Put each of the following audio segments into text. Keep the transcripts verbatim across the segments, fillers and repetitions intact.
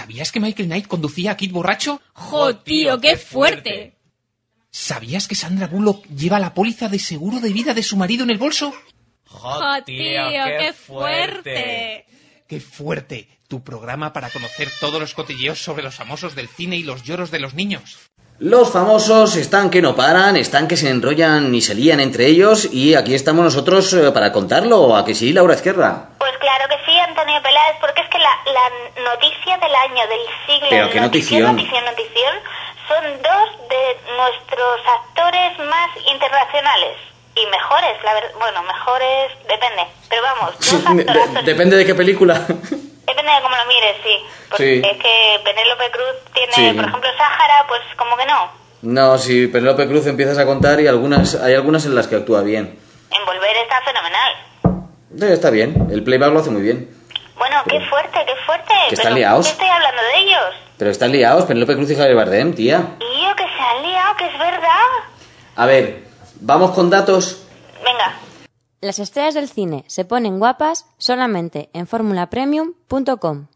¿Sabías que Michael Knight conducía a Kid borracho? ¡Jo, tío, qué fuerte! ¿Sabías que Sandra Bullock lleva la póliza de seguro de vida de su marido en el bolso? ¡Jo, tío, qué fuerte! ¡Qué fuerte! Tu programa para conocer todos los cotilleos sobre los famosos del cine y los lloros de los niños. Los famosos están que no paran, están que se enrollan y se lían entre ellos, y aquí estamos nosotros eh, para contarlo. ¿A que sí, Laura Ezquerra? Pues claro que sí, Antonio Peláez, porque es que la, la noticia del año, del siglo... ¿Pero qué notición? Notición, notición, son dos de nuestros actores más internacionales. Y mejores, la verdad, bueno, mejores, depende, pero vamos, dos actorazos. de, depende de qué película. Depende de cómo lo mires, sí. Porque Sí. es que Penélope Cruz tiene, Sí. por ejemplo, Sáhara, pues como que no. No, si Penélope Cruz empiezas a contar y algunas hay algunas en las que actúa bien. En Volver está fenomenal. Eh, está bien, el playback lo hace muy bien. Bueno, qué fuerte, qué fuerte. Que están Pero, liados. ¿qué estoy hablando de ellos? Pero están liados, Penélope Cruz y Javier Bardem, tía. Tío, que se han liado, que es verdad. A ver, vamos con datos. Venga. Las estrellas del cine se ponen guapas solamente en formula premium punto com.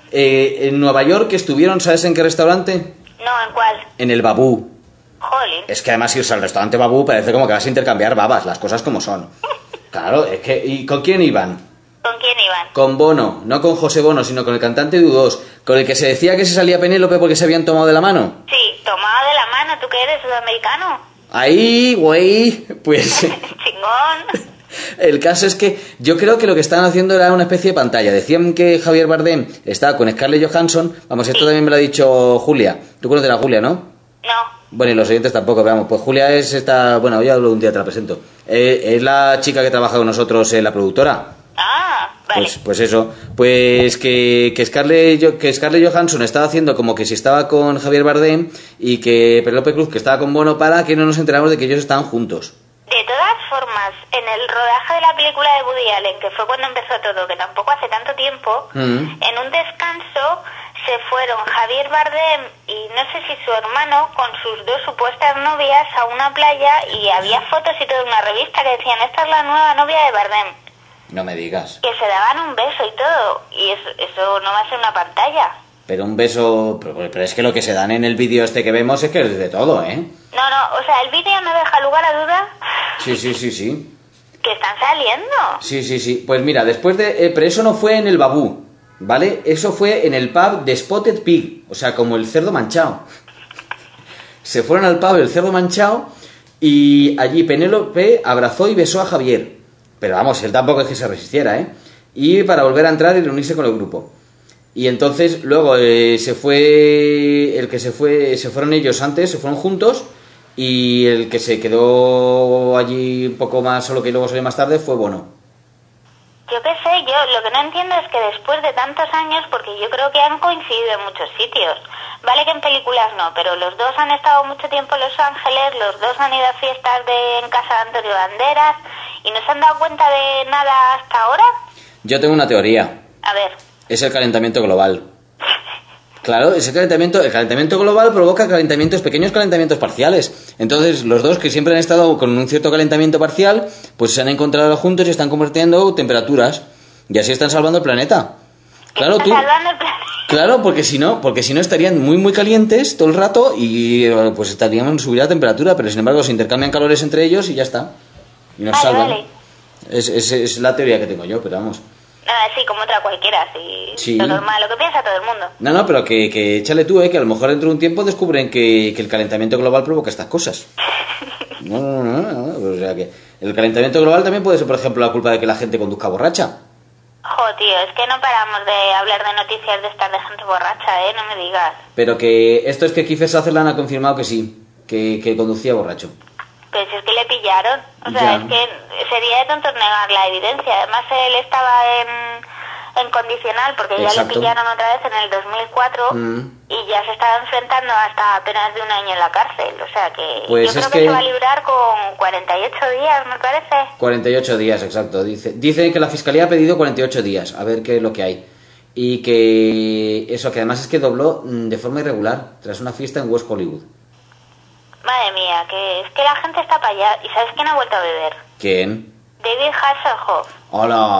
Eh, en Nueva York estuvieron, ¿sabes en qué restaurante? No, ¿en cuál? En el Babú. Jolín. Es que además irse al restaurante Babú parece como que vas a intercambiar babas, las cosas como son. Claro, es que... ¿Y con quién iban? ¿Con quién iban? Con Bono, no con José Bono, sino con el cantante de U dos, con el que se decía que se salía Penélope porque se habían tomado de la mano. Sí, tomado de la mano, ¿tú qué eres, sudamericano? Ahí, güey, pues... Chingón. El caso es que yo creo que lo que estaban haciendo era una especie de pantalla. Decían que Javier Bardem estaba con Scarlett Johansson. Vamos, esto también me lo ha dicho Julia. Tú conoces a Julia, ¿no? No. Bueno, y los oyentes tampoco, veamos. Pues Julia es esta... Bueno, ya un día te la presento. Eh, es la chica que trabaja con nosotros en la productora. Ah, vale. Pues, pues eso, pues que, que, Scarlett, que Scarlett Johansson estaba haciendo como que si estaba con Javier Bardem y que Penélope Cruz que estaba con Bono para que no nos enteramos de que ellos estaban juntos. De todas formas, en el rodaje de la película de Woody Allen, que fue cuando empezó todo, que tampoco hace tanto tiempo, Mm. en un descanso se fueron Javier Bardem y no sé si su hermano con sus dos supuestas novias a una playa y había fotos y todo en una revista que decían, esta es la nueva novia de Bardem. No me digas. Que se daban un beso y todo, y eso, eso no va a ser una pantalla. Pero un beso... Pero, pero es que lo que se dan en el vídeo este que vemos es que es de todo, ¿eh? No, no, o sea, el vídeo no deja lugar a duda Sí, sí, sí, sí. que están saliendo. Sí, sí, sí. Pues mira, después de... Eh, pero eso no fue en el Babú, ¿vale? Eso fue en el pub de Spotted Pig, o sea, como el cerdo manchado. Se fueron al pub del cerdo manchado y allí Penélope abrazó y besó a Javier. Pero vamos, él tampoco es que se resistiera, ¿eh? Y para volver a entrar y reunirse con el grupo. Y entonces luego eh, se fue... El que se fue... Se fueron ellos antes, se fueron juntos... Y el que se quedó allí un poco más solo que luego salió más tarde fue Bono. Yo qué sé, yo lo que no entiendo es que después de tantos años, porque yo creo que han coincidido en muchos sitios, vale que en películas no, pero los dos han estado mucho tiempo en Los Ángeles, los dos han ido a fiestas de, en casa de Antonio Banderas, y no se han dado cuenta de nada hasta ahora. Yo tengo una teoría. A ver. Es el calentamiento global. Claro, ese calentamiento, el calentamiento global provoca calentamientos, pequeños calentamientos parciales. Entonces, los dos que siempre han estado con un cierto calentamiento parcial, pues se han encontrado juntos y están convirtiendo temperaturas. Y así están salvando el planeta. Claro, tú. Salvando el planeta. Claro, porque si no, porque si no estarían muy muy calientes todo el rato y pues estarían subir la temperatura, pero sin embargo se intercambian calores entre ellos y ya está. Y nos Vale, salvan. vale. Es, es, es la teoría que tengo yo, pero vamos. Nada, sí, como otra cualquiera, sí. Sí. Lo normal, lo que piensa todo el mundo. No, no, pero que, que échale tú, eh, que a lo mejor dentro de un tiempo descubren que, que el calentamiento global provoca estas cosas. No, no, no, no, no, o sea que el calentamiento global también puede ser, por ejemplo, la culpa de que la gente conduzca borracha. Jo, tío, es que no paramos de hablar de noticias de estar de gente borracha, ¿eh? No me digas. Pero que esto es que Kiefer Sutherland ha confirmado que sí, que, que conducía borracho. Pues es que le pillaron. O sea, Ya. es que sería de tontos negar la evidencia. Además, él estaba en, en condicional porque ya Exacto. le pillaron otra vez en el dos mil cuatro Mm. y ya se estaba enfrentando hasta apenas de un año en la cárcel. O sea que Pues yo es creo que... que- se va a librar con cuarenta y ocho días, me parece. cuarenta y ocho días, exacto. Dice, dice que la fiscalía ha pedido cuarenta y ocho días, a ver qué es lo que hay. Y que eso, que además es que dobló mm, de forma irregular tras una fiesta en West Hollywood. Madre mía, que es que la gente está para allá. ¿Y sabes quién ha vuelto a beber? ¿Quién? David Hasselhoff. Hola.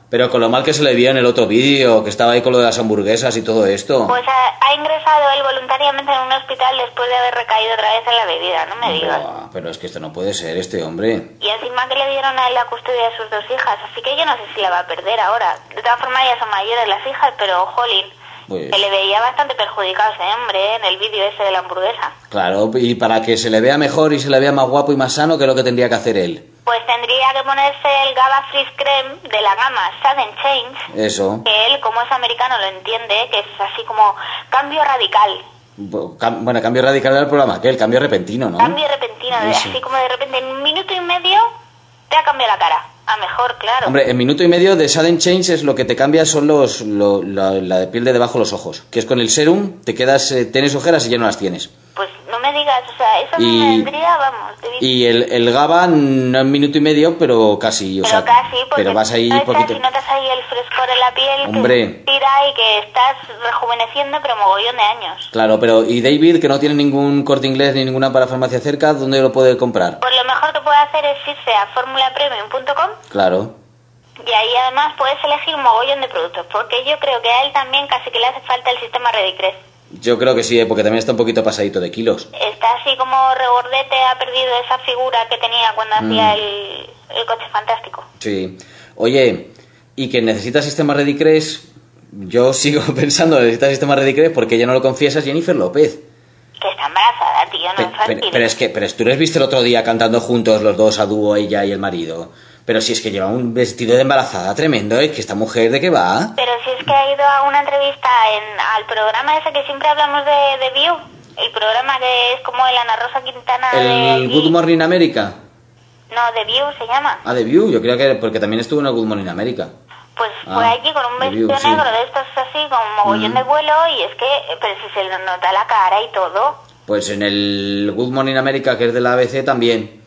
Pero con lo mal que se le vio en el otro vídeo, que estaba ahí con lo de las hamburguesas y todo esto. Pues ha, ha ingresado él voluntariamente en un hospital después de haber recaído otra vez en la bebida, no me digas. Buah, pero es que esto no puede ser, este hombre. Y encima que le dieron a él la custodia de sus dos hijas, así que yo no sé si la va a perder ahora. De todas formas ya son mayores las hijas, pero jolín, Pues... se le veía bastante perjudicado ese hombre, ¿eh? En el vídeo ese de la hamburguesa. Claro, y para que se le vea mejor y se le vea más guapo y más sano, ¿qué es lo que tendría que hacer él? Pues tendría que ponerse el Gaba Freeze Creme de la gama Sudden Change. Eso. Que él, como es americano, lo entiende, que es así como cambio radical. Bueno, cambio radical del programa, que el cambio repentino, ¿no? Cambio repentino, de, así como de repente en un minuto y medio te ha cambiado la cara. A mejor, claro. Hombre, en minuto y medio de Sudden Change es lo que te cambia son los lo, la, la de piel de debajo de los ojos. Que es con el serum, te quedas, eh, tienes ojeras y ya no las tienes. Pues no me digas, o sea, eso y, no me vendría, vamos. Y el, el GABA no en minuto y medio, pero casi, o pero sea, casi, porque pero vas ahí no poquito. Si notas ahí el frescor en la piel, Hombre. que tira y que estás rejuveneciendo, pero mogollón de años. Claro, pero y David, que no tiene ningún Corte Inglés ni ninguna parafarmacia cerca, ¿dónde lo puede comprar? Pues lo mejor que puede hacer es irse a formula premium punto com. Claro. Y ahí además puedes elegir un mogollón de productos, porque yo creo que a él también casi que le hace falta el sistema Redicres. Yo creo que sí, porque también está un poquito pasadito de kilos. Está así como regordete, ha perdido esa figura que tenía cuando mm. hacía el, el coche fantástico. Sí. Oye, y que necesita sistema Redicres, yo sigo pensando que necesita sistema Redicres porque ya no lo confiesas, Jennifer López. Que está embarazada, tío, no pero, es fácil. Pero, pero es que, pero tú les viste el otro día cantando juntos los dos a dúo, ella y el marido. Pero si es que lleva un vestido de embarazada tremendo, ¿eh? Que esta mujer, ¿de qué va? Pero si es que ha ido a una entrevista en, al programa ese que siempre hablamos de, de View, el programa que es como el Ana Rosa Quintana ¿El de... Good Morning America? No, The View se llama. Ah, The View, yo creo que porque también estuvo en el Good Morning America. Pues ah, fue allí con un vestido View, negro sí. de estos así, con un mogollón mm. de vuelo, y es que, pero si se le nota la cara y todo. Pues en el Good Morning America, que es de la A B C, también.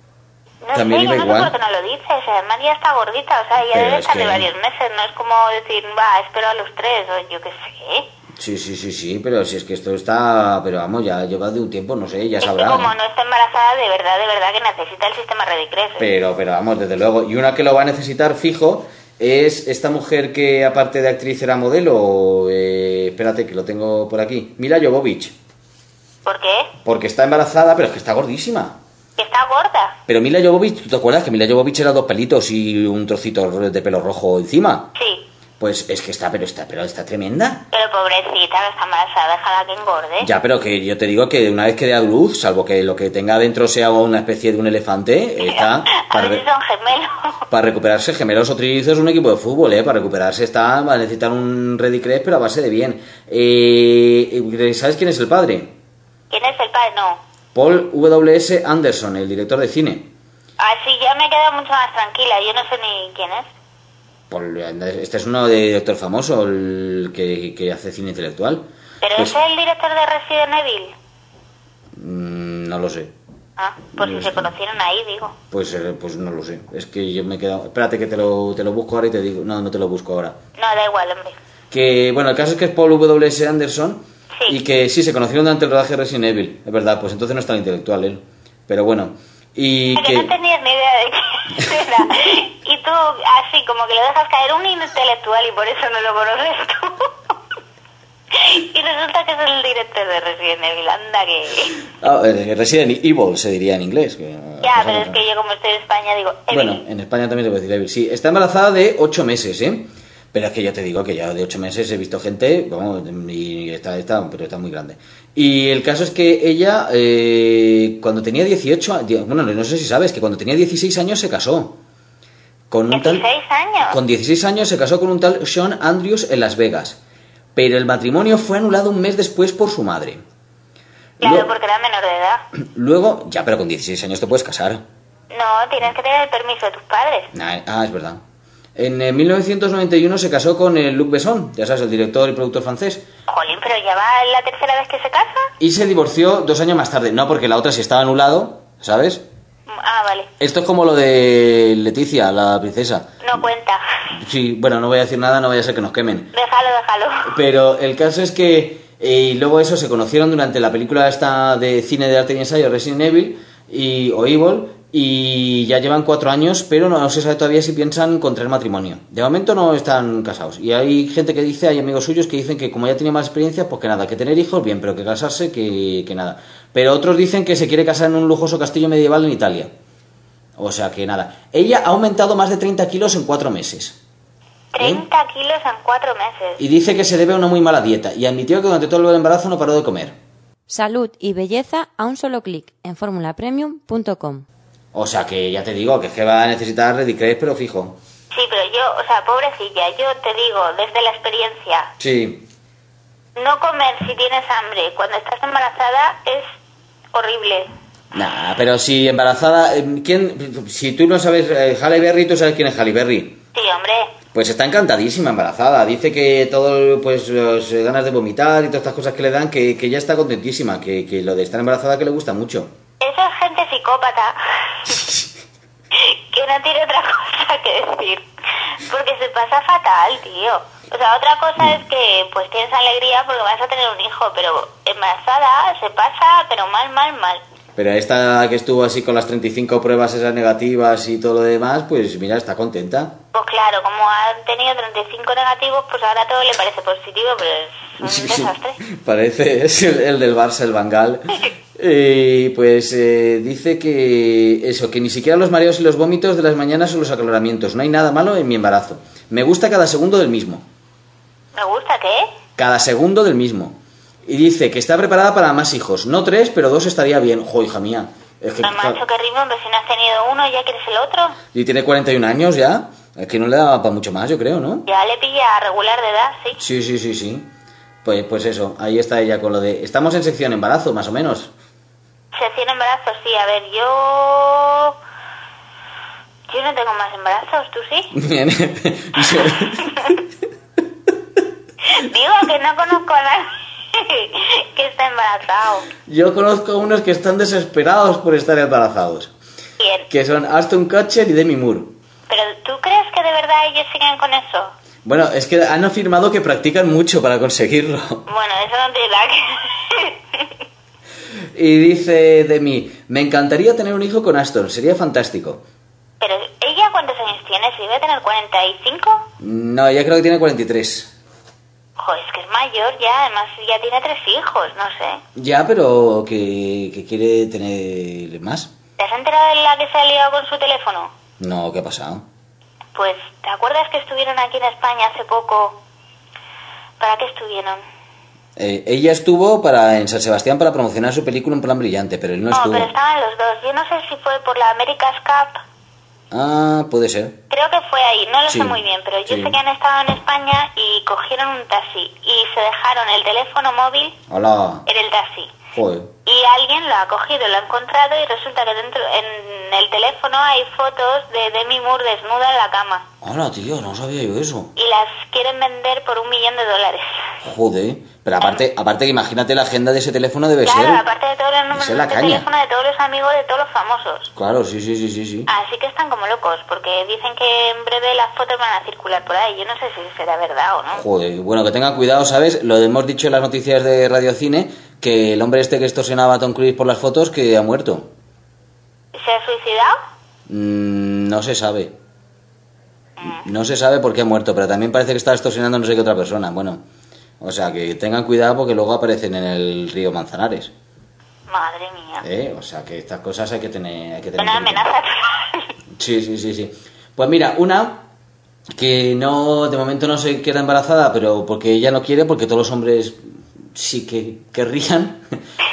No también sé, iba yo no igual. sé por qué no lo dices, además ya está gordita, o sea, ya pero debe estar que... de varios meses, no es como decir, va, espero a los tres, o yo qué sé. Sí, sí, sí, sí, pero si es que esto está, pero vamos, ya lleva de un tiempo, no sé, ya es sabrá. Que como ¿no? no está embarazada, de verdad, de verdad que necesita el sistema Redicres. ¿eh? Pero, pero vamos, desde luego, y una que lo va a necesitar fijo es esta mujer que aparte de actriz era modelo, eh, espérate que lo tengo por aquí, Mila Jovovich. ¿Por qué? Porque está embarazada, pero es que está gordísima. Que está gorda. Pero Mila Jovovich, ¿tú te acuerdas que Mila Jovovich era dos pelitos y un trocito de pelo rojo encima? Sí. Pues es que está, pero está, pero está tremenda. Pero pobrecita, no está embarazada, déjala que engorde. Ya, pero que yo te digo que una vez que dé a luz, salvo que lo que tenga dentro sea una especie de un elefante, está... a ver si son gemelos. Para recuperarse, gemelos o trillizos, un equipo de fútbol, ¿eh? Para recuperarse está, va a necesitar un Redicres, pero a base de bien. Eh, ¿Sabes quién es el padre? ¿Quién es el padre? No. Paul W S Anderson, el director de cine. Ah, sí, ya me he quedado mucho más tranquila, yo no sé ni quién es. Paul, este es uno de director famoso, el que, que hace cine intelectual. ¿Pero pues, es el director de Resident Evil? Mmm, no lo sé. Ah, pues no si se conocieron ahí, digo. Pues, eh, pues no lo sé, es que yo me he quedado... Espérate que te lo, te lo busco ahora y te digo... No, no te lo busco ahora. No, da igual, hombre. Que, bueno, el caso es que es Paul W S Anderson... Sí. Y que sí, se conocieron durante el rodaje de Resident Evil, es verdad, pues entonces no es tan intelectual él. Pero bueno, y que... que no tenías ni idea de quién era. Y tú, así, como que lo dejas caer un intelectual y por eso no lo conoces tú. Y resulta que es el director de Resident Evil, anda que... Ah, Resident Evil se diría en inglés. Que, ya, pero es que yo como estoy en España digo Evil. Bueno, en España también se puede decir Evil, sí. Está embarazada de ocho meses, ¿eh? Pero es que yo te digo que ya de ocho meses he visto gente, vamos, y está, está, pero está muy grande. Y el caso es que ella, eh, cuando tenía dieciocho, bueno, no sé si sabes, que cuando tenía dieciséis años se casó. Con un tal, ¿dieciséis años? Con dieciséis años se casó con un tal Sean Andrews en Las Vegas. Pero el matrimonio fue anulado un mes después por su madre. Claro, luego, porque era menor de edad. Luego, ya, pero con dieciséis años te puedes casar. No, tienes que tener el permiso de tus padres. Nah, ah, es verdad. En eh, mil novecientos noventa y uno se casó con eh, Luc Besson, ya sabes, el director y productor francés. Jolín, pero ya va la tercera vez que se casa. Y se divorció dos años más tarde. No, porque la otra sí estaba anulado, ¿sabes? Ah, vale. Esto es como lo de Leticia, la princesa. No cuenta. Sí, bueno, no voy a decir nada, no vaya a ser que nos quemen. Déjalo, déjalo. Pero el caso es que... Eh, y luego eso, se conocieron durante la película esta de cine de arte y ensayo, Resident Evil, y, o Evil... y ya llevan cuatro años, pero no se sabe todavía si piensan contraer matrimonio. De momento no están casados. Y hay gente que dice, hay amigos suyos que dicen que como ya tiene más experiencia, pues que nada, que tener hijos, bien, pero que casarse, que, que nada. Pero otros dicen que se quiere casar en un lujoso castillo medieval en Italia. O sea que nada. Ella ha aumentado más de treinta kilos en cuatro meses. treinta kilos en cuatro meses. Y dice que se debe a una muy mala dieta. Y admitió que durante todo el embarazo no paró de comer. Salud y belleza a un solo clic en formula premium punto com. O sea que ya te digo que es que va a necesitar Redicrest, pero fijo. Sí, pero yo, o sea, pobrecilla, yo te digo, desde la experiencia, Sí. no comer si tienes hambre cuando estás embarazada es horrible. Nah, pero si embarazada... eh, ¿Quién? Si tú no sabes... Eh, Halle Berry, ¿tú sabes quién es Halle Berry? Sí, hombre. Pues está encantadísima embarazada. Dice que todo, pues, las ganas de vomitar y todas estas cosas que le dan, que, que ella está contentísima, que, que lo de estar embarazada que le gusta mucho. Eso es gente psicópata que no tiene otra cosa que decir, porque se pasa fatal, tío. O sea, otra cosa es que pues tienes alegría porque vas a tener un hijo, pero embarazada se pasa, pero mal, mal, mal. Pero esta que estuvo así con las treinta y cinco pruebas esas negativas y todo lo demás, pues mira, está contenta. Pues claro, como han tenido treinta y cinco negativos, pues ahora todo le parece positivo, pero es un Sí, desastre. Parece, es el, el del Barça, el Bangal. Y pues eh, dice que eso, que ni siquiera los mareos y los vómitos de las mañanas o los aclaramientos. No hay nada malo en mi embarazo. Me gusta cada segundo del mismo. ¿Me gusta qué? Cada segundo del mismo. Y dice que está preparada para más hijos. No tres, pero dos estaría bien. Jo, hija mía. Es que, No, macho, qué ritmo, hombre, si no has tenido uno, ¿ya quieres el otro? y tiene cuarenta y un años ya. Es que no le daba para mucho más, yo creo, ¿no? Ya le pilla regular de edad, sí. Sí, sí, sí, sí. Pues, pues eso, ahí está ella con lo de... Estamos en sección embarazo, más o menos. Sección embarazo, sí, a ver, yo... Yo no tengo más embarazos, ¿tú sí? Digo que no conozco a nadie que está embarazado. Yo conozco a unos que están desesperados por estar embarazados. Bien. Que son Ashton Kutcher y Demi Moore. ¿Pero tú crees que de verdad ellos siguen con eso? Bueno, es que han afirmado que practican mucho para conseguirlo. Bueno, eso no tiene nada que... Y dice Demi, me encantaría tener un hijo con Ashton, sería fantástico. Pero ¿ella cuántos años tiene? ¿Si debe tener cuarenta y cinco? No, ella creo que tiene cuarenta y tres. Joder, es que es mayor ya, además ya tiene tres hijos, no sé. Ya, pero que, que quiere tener más. ¿Te has enterado de la que se ha liado con su teléfono? No, ¿qué ha pasado? Pues, ¿te acuerdas que estuvieron aquí en España hace poco? ¿Para qué estuvieron? Eh, ella estuvo para en San Sebastián para promocionar su película En Plan Brillante, pero él no, No, estuvo. pero estaban los dos. Yo no sé si fue por la America's Cup. Ah, puede ser. Creo que fue ahí, no lo Sí, sé muy bien, pero yo sí. sé que han estado en España y cogieron un taxi y se dejaron el teléfono móvil Hola. en el taxi. Joder. Y alguien lo ha cogido, lo ha encontrado y resulta que dentro en el teléfono hay fotos de Demi Moore desnuda en la cama. Hola, tío, no sabía yo eso. Y las quieren vender por un millón de dólares. Joder. Pero aparte, aparte que imagínate la agenda de ese teléfono debe Claro, ser... aparte de todos los números ser la de caña. teléfono de todos los amigos de todos los famosos. Claro, sí, sí, sí, sí, sí. Así que están como locos, porque dicen que en breve las fotos van a circular por ahí. Yo no sé si será verdad o no. Joder, bueno, que tengan cuidado, ¿sabes? Lo hemos dicho en las noticias de Radio Cine, que el hombre este que extorsionaba a Tom Cruise por las fotos, que ha muerto. ¿Se ha suicidado? Mm, no se sabe. No se sabe por qué ha muerto, pero también parece que está extorsionando no sé qué otra persona. Bueno, o sea, que tengan cuidado porque luego aparecen en el río Manzanares. Madre mía. ¿Eh? O sea, que estas cosas hay que tener... Hay que tener Una cuidado. amenaza total. Sí, sí, sí, sí. Pues mira, una que no, de momento no se queda embarazada, pero porque ella no quiere, porque todos los hombres sí que querrían,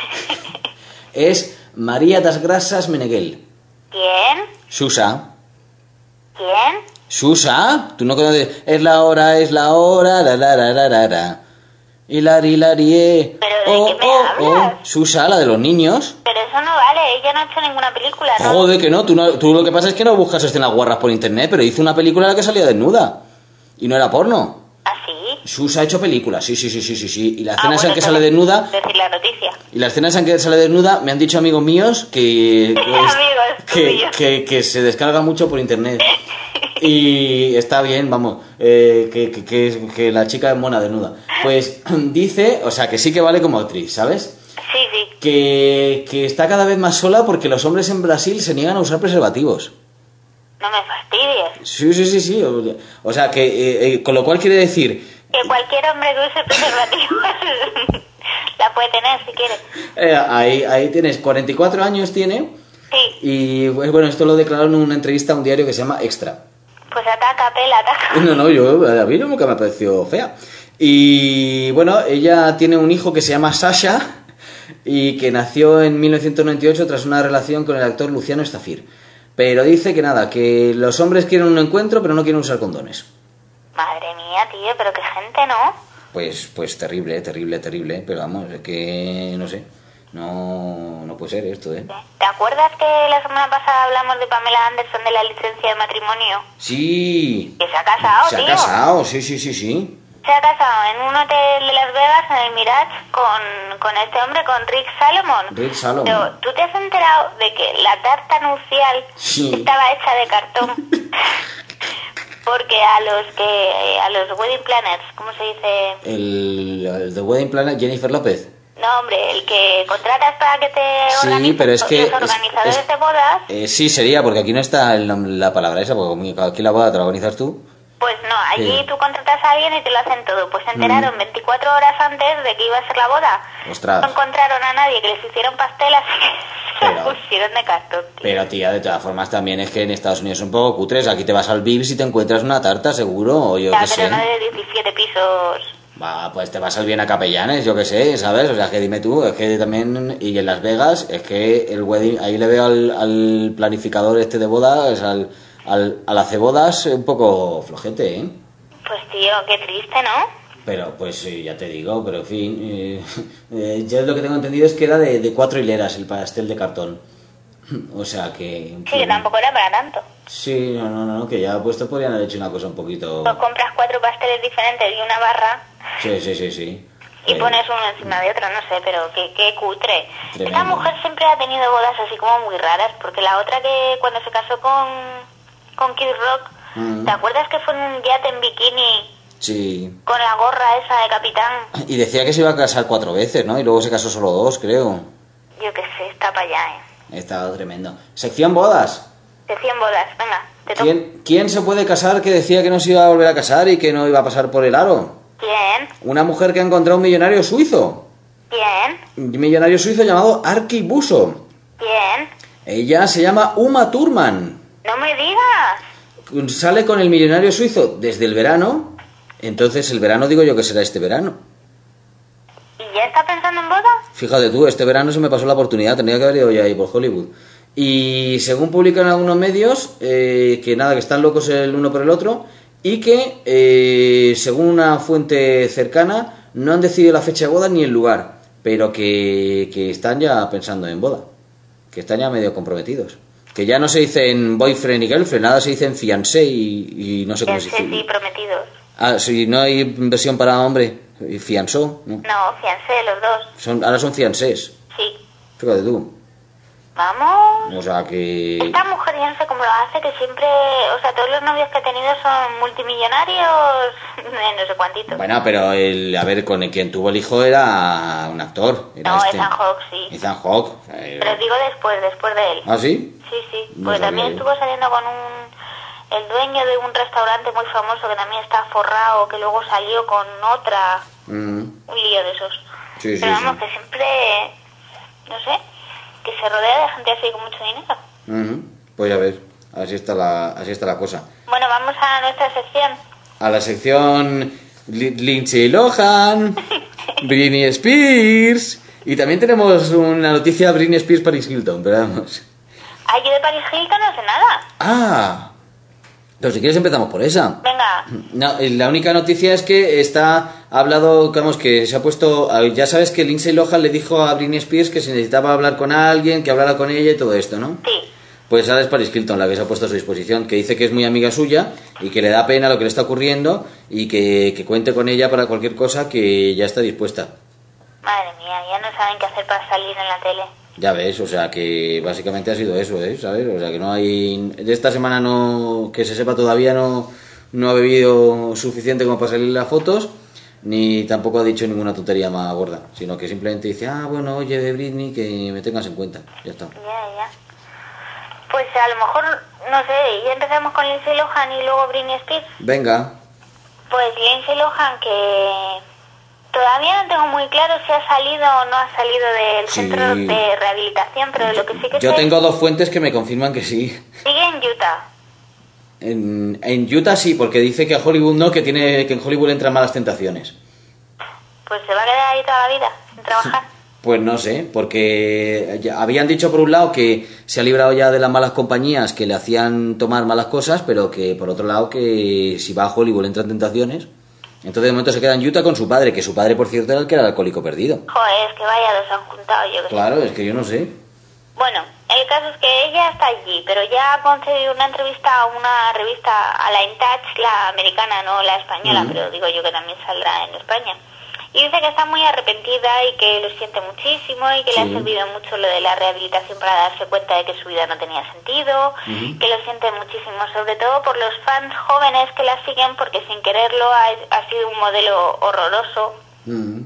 es María das Grasas Meneghel. ¿Quién? Susa. ¿Quién? Susa, tú no conoces, es la hora, es la hora, la la la la la la. Hilari, hilari, eh. ¿Pero de Oh, qué me oh, hablas? oh. Susa, la de los niños. Pero eso no vale, ella no ha hecho ninguna película, ¿no? Joder, que no, tú, no, tú lo que pasa es que no buscas escenas guarras por internet, pero hizo una película en la que salía desnuda. Y no era porno. ¿Ah, sí? Susa ha hecho películas, sí, sí, sí, sí, sí, sí. Y la Ah, escena bueno, en que entonces, sale desnuda, decir la noticia. y la escena en que sale desnuda, me han dicho amigos míos que, que, Amigos que, tuyos. que, que se descarga mucho por internet. Y está bien, vamos, eh, que, que, que, que la chica es mona desnuda. Pues dice, o sea, que sí que vale como actriz, ¿sabes? Sí, sí. que, que está cada vez más sola porque los hombres en Brasil se niegan a usar preservativos. No me fastidies. Sí, sí, sí, sí. O, o sea, que eh, eh, con lo cual quiere decir... Que cualquier hombre que use preservativos la puede tener si quiere. Eh, ahí, ahí tienes, cuarenta y cuatro años tiene. Sí. Y bueno, esto lo declaró en una entrevista a un diario que se llama Extra. Pues ataca, pela, ataca. No, no, yo, a mí nunca me pareció fea. Y bueno, ella tiene un hijo que se llama Sasha y que nació en mil novecientos noventa y ocho tras una relación con el actor Luciano Estafir. Pero dice que nada, que los hombres quieren un encuentro pero no quieren usar condones. Madre mía, tío, pero qué gente, ¿no? Pues, pues terrible, terrible, terrible. Pero vamos, es que no sé. No, no puede ser esto, ¿eh? ¿Te acuerdas que la semana pasada hablamos de Pamela Anderson de la licencia de matrimonio? Sí. Que se ha casado, Se tío. ha casado, sí, sí, sí, sí. Se ha casado en un hotel de Las Vegas, en el Mirage, con, con este hombre, con Rick Salomon. Rick Salomon. Pero, ¿tú te has enterado de que la tarta nupcial Sí. estaba hecha de cartón? Porque a los que a los wedding planners, ¿cómo se dice? El, el The Wedding Planner, Jennifer López. No, hombre, el que contratas para que te Sí, organicen, pero es que los organizadores es- es- de bodas. Eh, sí, sería, porque aquí no está el nom- la palabra esa, porque como aquí la boda te la organizas tú. Pues no, allí Sí. tú contratas a alguien y te lo hacen todo. Pues se enteraron Mm. veinticuatro horas antes de que iba a ser la boda. Ostras. No encontraron a nadie que les hiciera un pastel, así que se Pero- lo pusieron de cartón, tío. Pero tía, de todas formas también es que en Estados Unidos son un poco cutres. Aquí te vas al Vips y te encuentras una tarta, seguro, o yo Ya, qué pero sé. no de diecisiete pisos. Va, pues te vas al bien a Capellanes, yo qué sé, ¿sabes? O sea, que dime tú, es que también... Y en Las Vegas, es que el wedding... Ahí le veo al, al planificador este de bodas, al, al, al hacebodas, un poco flojete, ¿eh? Pues tío, qué triste, ¿no? Pero, pues sí, ya te digo, pero en fin... Eh, eh, yo lo que tengo entendido es que era de, de cuatro hileras el pastel de cartón. O sea que... Sí, que tampoco era para tanto. Sí, no, no, no, que ya puesto podrían haber hecho una cosa un poquito... O compras cuatro pasteles diferentes y una barra Sí, sí, sí, sí. y Eh, pones uno encima de otro, no sé, pero qué, qué cutre. Tremendo. Esta mujer siempre ha tenido bodas así como muy raras, porque la otra que cuando se casó con, con Kid Rock, Mm. ¿te acuerdas que fue en un yate en bikini Sí. con la gorra esa de capitán? Y decía que se iba a casar cuatro veces, ¿no? Y luego se casó solo dos, creo. Yo qué sé, está para allá, ¿eh? Estaba tremendo. Sección bodas. De cien bodas, venga, te toca. ¿Quién, ¿Quién se puede casar que decía que no se iba a volver a casar y que no iba a pasar por el aro? ¿Quién? Una mujer que ha encontrado un millonario suizo. ¿Quién? Un millonario suizo llamado Arki Buso. ¿Quién? Ella se llama Uma Thurman. No me digas. Sale con el millonario suizo desde el verano. Entonces el verano digo yo que será este verano. ¿Y ya está pensando en boda? Fíjate tú, este verano se me pasó la oportunidad, tendría que haber ido ya ahí por Hollywood. Y según publican algunos medios, eh, que nada, que están locos el uno por el otro, y que, eh, según una fuente cercana, no han decidido la fecha de boda ni el lugar, pero que, que están ya pensando en boda, que están ya medio comprometidos. Que ya no se dice en boyfriend y girlfriend, nada se dice en fiancé y, y no sé cómo se Fiancé, dice. sí, prometidos. Ah, sí, no hay versión para hombre, fianzó, ¿no? No, fiancé, los dos. Son, ahora son fiancés, Sí. fíjate tú. Vamos. O sea que... Esta mujer yo no sé cómo lo hace, que siempre, o sea, todos los novios que ha tenido son multimillonarios, de no sé cuántitos. Bueno, pero el, a ver, con el quien tuvo el hijo era un actor. Era No, este. Ethan Hawke, sí. Ethan Hawke. Eh, Pero digo después, después de él. ¿Ah, sí? Sí, sí, No porque sabía también yo. estuvo saliendo con un, el dueño de un restaurante muy famoso que también está forrado, que luego salió con otra, Mm, un lío de esos. Sí, sí, Pero vamos, sí. que siempre, no sé, que se rodea de gente así con mucho dinero. ujú. Pues a ver, así está la, así está la cosa. Bueno, vamos a nuestra sección. A la sección Li- Lindsay Lohan, Britney Spears. Y también tenemos una noticia Britney Spears Paris Hilton, pero vamos. Ay, yo de Paris Hilton no sé nada. Ah, pero si quieres empezamos por esa. Venga, No, eh, la única noticia es que está ha hablado, digamos, que se ha puesto, ya sabes que Lindsay Lohan le dijo a Britney Spears que si necesitaba hablar con alguien, que hablara con ella y todo esto, ¿no? sí. Pues ahora es Paris Hilton la que se ha puesto a su disposición, que dice que es muy amiga suya y que le da pena lo que le está ocurriendo y que, que cuente con ella para cualquier cosa, que ya está dispuesta. Madre mía, ya no saben qué hacer para salir en la tele. Ya ves, o sea que básicamente ha sido eso, ¿eh? ¿Sabes? O sea que no hay... De esta semana no... que se sepa todavía no, no ha bebido suficiente como para salir las fotos, ni tampoco ha dicho ninguna tontería más gorda, sino que simplemente dice, ah, bueno, oye, de Britney, que me tengas en cuenta, ya está. Ya, ya. Pues a lo mejor, no sé, ya empezamos con Lindsay Lohan y luego Britney Spears. Venga. Pues Lindsay Lohan, que todavía no tengo muy claro si ha salido o no ha salido del Sí. centro de rehabilitación, pero lo que sí que Yo sé tengo dos fuentes que me confirman que sí. sigue en Utah. En, en Utah sí, porque dice que a Hollywood no, que tiene que en Hollywood entran malas tentaciones. Pues se va a quedar ahí toda la vida, sin trabajar. Pues no sé, porque ya habían dicho por un lado que se ha librado ya de las malas compañías que le hacían tomar malas cosas, pero que por otro lado que si va a Hollywood le entran tentaciones. Entonces de momento se queda en Utah con su padre, que su padre por cierto era el que era el alcohólico perdido. Joder, es que vaya, los han juntado, yo que sé. Claro, es que yo no sé. Bueno, el caso es que ella está allí, pero ya ha concedido una entrevista a una revista, a la In Touch, la americana, no la española, Ujú. pero digo yo que también saldrá en España. Y dice que está muy arrepentida y que lo siente muchísimo y que le Sí. ha servido mucho lo de la rehabilitación para darse cuenta de que su vida no tenía sentido, Ujú. que lo siente muchísimo, sobre todo por los fans jóvenes que la siguen, porque sin quererlo ha, ha sido un modelo horroroso. Mm.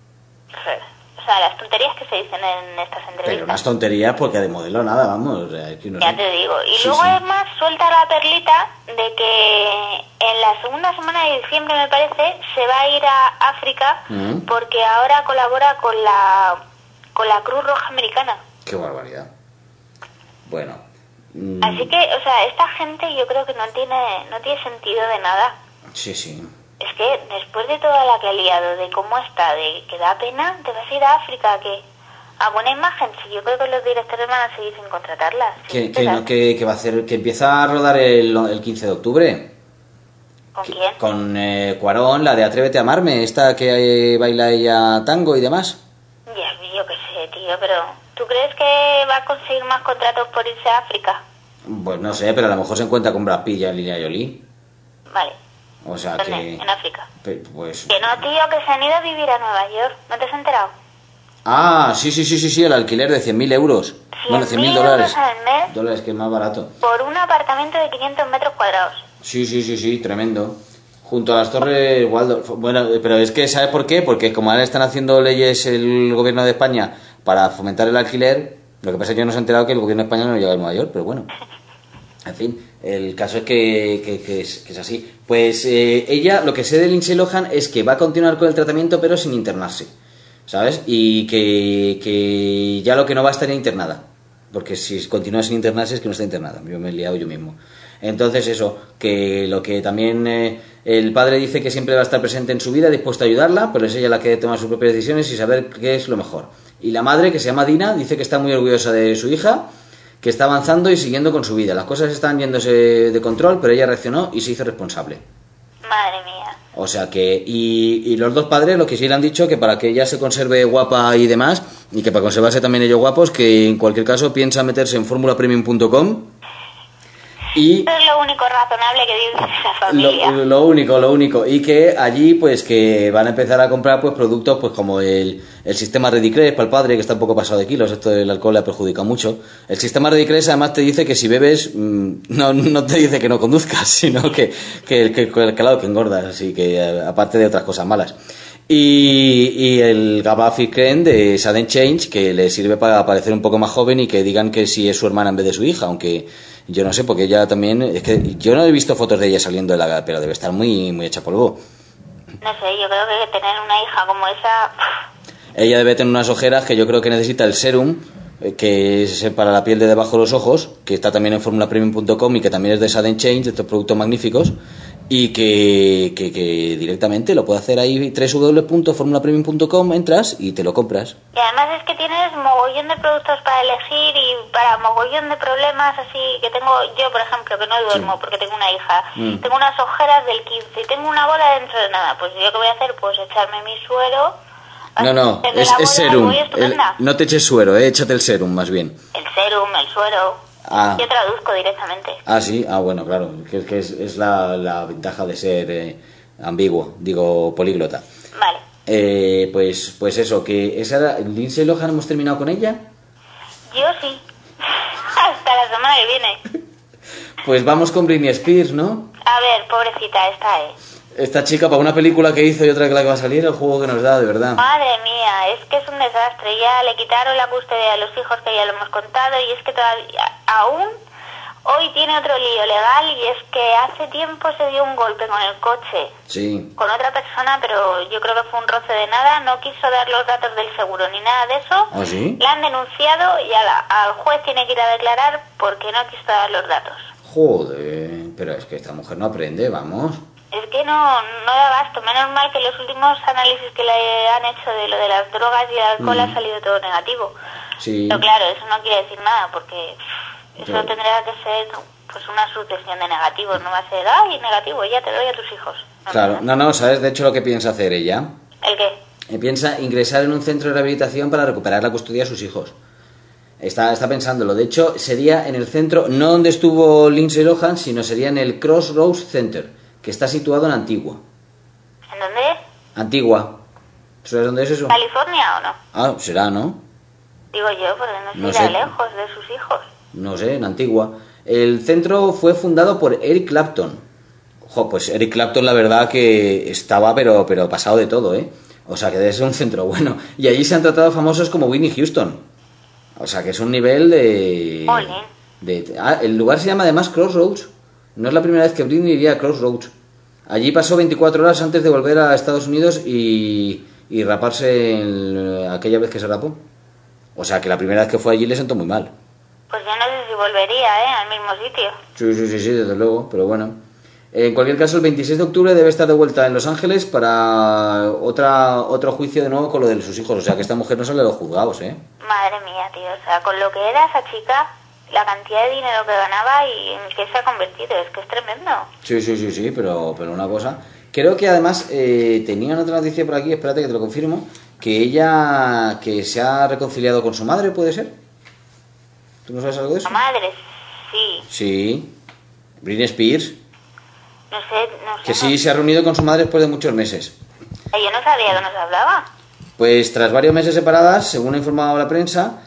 O sea, las tonterías que se dicen en estas entrevistas. Pero unas tonterías porque de modelo nada, vamos. O sea, es que no Ya sé. te digo. Y Sí, luego sí. además suelta la perlita de que en la segunda semana de diciembre, me parece, se va a ir a África Mm. porque ahora colabora con la con la Cruz Roja Americana. Qué barbaridad. Bueno. mm, Así que, o sea, esta gente yo creo que no tiene no tiene sentido de nada. Sí, sí. Es que después de toda la que ha liado, de cómo está, de que da pena, te vas a ir a África, que a buena imagen, si yo creo que los directores van a seguir sin contratarla. Que, Sí, que, no, que, que va a hacer, que empieza a rodar el, el quince de octubre. ¿Con Que- quién? Con eh, Cuarón, la de Atrévete a amarme, esta que eh, baila ella tango y demás. Ya, yo qué sé, tío, pero ¿tú crees que va a conseguir más contratos por irse a África? Pues no sé, pero a lo mejor se encuentra con Brad Pitt y Angelina Jolie. Vale, O sea ¿dónde? que... En África. pe- Pues... Que no, tío, que se han ido a vivir a Nueva York, ¿no te has enterado? Ah, sí, sí, sí, sí, sí, el alquiler de cien mil euros. Bueno, cien mil euros dólares. al mes Dólares, que es más barato. por un apartamento de quinientos metros cuadrados. Sí, sí, sí, sí, tremendo. Junto a las torres Waldorf. Bueno, pero es que, ¿sabes por qué? Porque como ahora están haciendo leyes el gobierno de España para fomentar el alquiler, lo que pasa es que yo no se he enterado que el gobierno español no llega a Nueva York, pero bueno. En fin, el caso es que, que, que es, que es así. Pues eh, ella, lo que sé de Lindsay Lohan es que va a continuar con el tratamiento pero sin internarse, ¿sabes? Y que, que ya lo que no va a estar internada. Porque si continúa sin internarse es que no está internada. Yo me he liado yo mismo. Entonces eso, que lo que también eh, el padre dice que siempre va a estar presente en su vida, dispuesto a ayudarla, pero es ella la que toma sus propias decisiones y saber qué es lo mejor. Y la madre, que se llama Dina, dice que está muy orgullosa de su hija, que está avanzando y siguiendo con su vida. Las cosas están yéndose de control, pero ella reaccionó y se hizo responsable. Madre mía. O sea que, y, y los dos padres lo que sí le han dicho, que para que ella se conserve guapa y demás, y que para conservarse también ellos guapos, que en cualquier caso piensa meterse en formula premium punto com. Y Eso es lo único razonable que dice esa familia. lo, lo único, lo único. Y que allí, pues, que van a empezar a comprar, pues, productos, pues, como el, el sistema Redicres para el padre, que está un poco pasado de kilos. Esto del alcohol le ha perjudicado mucho. El sistema Redicres, además, te dice que si bebes, mmm, no, no te dice que no conduzcas, sino que, que, que, que claro, que engordas. Así que, eh, aparte de otras cosas malas. Y, y el Gabafi Creme de Sudden Change, que le sirve para parecer un poco más joven y que digan que sí es su hermana en vez de su hija, aunque yo no sé, porque ella también, es que yo no he visto fotos de ella saliendo de la, pero debe estar muy, muy hecha polvo. No sé, yo creo que tener una hija como esa... Ella debe tener unas ojeras que yo creo que necesita el serum, eh, que es para la piel de debajo de los ojos, que está también en formula premium punto com y que también es de Sudden Change, de estos productos magníficos, y que, que, que directamente lo puede hacer ahí, doble u doble u doble u punto formula premium punto com, entras y te lo compras. Y además es que tienes mogollón de productos para elegir y para mogollón de problemas así que tengo yo, por ejemplo, que no duermo Sí. porque tengo una hija. Mm. Tengo unas ojeras del quince y tengo una bola dentro de nada. Pues yo qué voy a hacer, pues echarme mi suero. No, no, desde es, la es bola y serum. voy El- estupenda. no te eches suero, eh, échate el serum más bien. El serum, el suero. Ah. Yo traduzco directamente. Ah, sí, ah, bueno, claro, que, que es, es la, la ventaja de ser eh, ambiguo, digo, políglota. Vale. Eh, pues, pues eso, que esa era, Lindsay Lohan, hemos terminado con ella. Yo sí. Hasta la semana que viene. Pues vamos con Britney Spears, ¿no? A ver, pobrecita, esta es. Esta chica, para una película que hizo y otra que la que va a salir, el juego que nos da, de verdad. Madre mía, es que es un desastre. Ya le quitaron la custodia a los hijos, que ya lo hemos contado, y es que todavía, aún hoy tiene otro lío legal, y es que hace tiempo se dio un golpe con el coche. Sí. Con otra persona, pero yo creo que fue un roce de nada, no quiso dar los datos del seguro ni nada de eso. ¿Ah, sí? La han denunciado y a la, al juez tiene que ir a declarar porque no quiso dar los datos. Joder, pero es que esta mujer no aprende, vamos. Es que no, no da abasto. Menos mal que los últimos análisis que le han hecho de lo de las drogas y el alcohol mm. ha salido todo negativo. Sí. Pero claro, eso no quiere decir nada, porque eso Pero... tendría que ser pues una sucesión de negativos. No va a ser, ay, negativo, ya te doy a tus hijos. No, claro, no, no, ¿sabes? De hecho, lo que piensa hacer ella. ¿El qué? Eh, piensa ingresar en un centro de rehabilitación para recuperar la custodia de sus hijos. Está, está pensándolo. De hecho, sería en el centro, no donde estuvo Lindsay Lohan, sino sería en el Crossroads Center, que está situado en Antigua. ¿En dónde? Antigua. ¿Sabes dónde es eso? ¿California o no? Ah, será, ¿no? Digo yo, porque no, no sé, sé. lejos de sus hijos. No sé, en Antigua. El centro fue fundado por Eric Clapton. Ojo, pues Eric Clapton la verdad que estaba pero, pero pasado de todo, ¿eh? O sea, que debe ser un centro bueno. Y allí se han tratado famosos como Whitney Houston. O sea, que es un nivel de... de ah, el lugar se llama además Crossroads. No es la primera vez que Britney iría a Crossroads. Allí pasó veinticuatro horas antes de volver a Estados Unidos y, y raparse en, aquella vez que se rapó. O sea, que la primera vez que fue allí le sentó muy mal. Pues yo no sé si volvería, ¿eh? Al mismo sitio. Sí, sí, sí, sí, desde luego, pero bueno. En cualquier caso, el veintiséis de octubre debe estar de vuelta en Los Ángeles para otra otro juicio de nuevo con lo de sus hijos. O sea, que esta mujer no sale de los juzgados, ¿eh? Madre mía, tío. O sea, con lo que era esa chica, la cantidad de dinero que ganaba y en qué se ha convertido, es que es tremendo. Sí, sí, sí, sí, pero, pero una cosa... Creo que además eh, tenía otra noticia por aquí, espérate que te lo confirmo, que ella que se ha reconciliado con su madre, ¿puede ser? ¿Tú no sabes algo de eso? ¿La madre? Sí. Sí. Britney Spears. No sé, no sé. Que sí, se ha reunido con su madre después de muchos meses. Yo no sabía que nos hablaba. Pues tras varios meses separadas, según ha informado la prensa,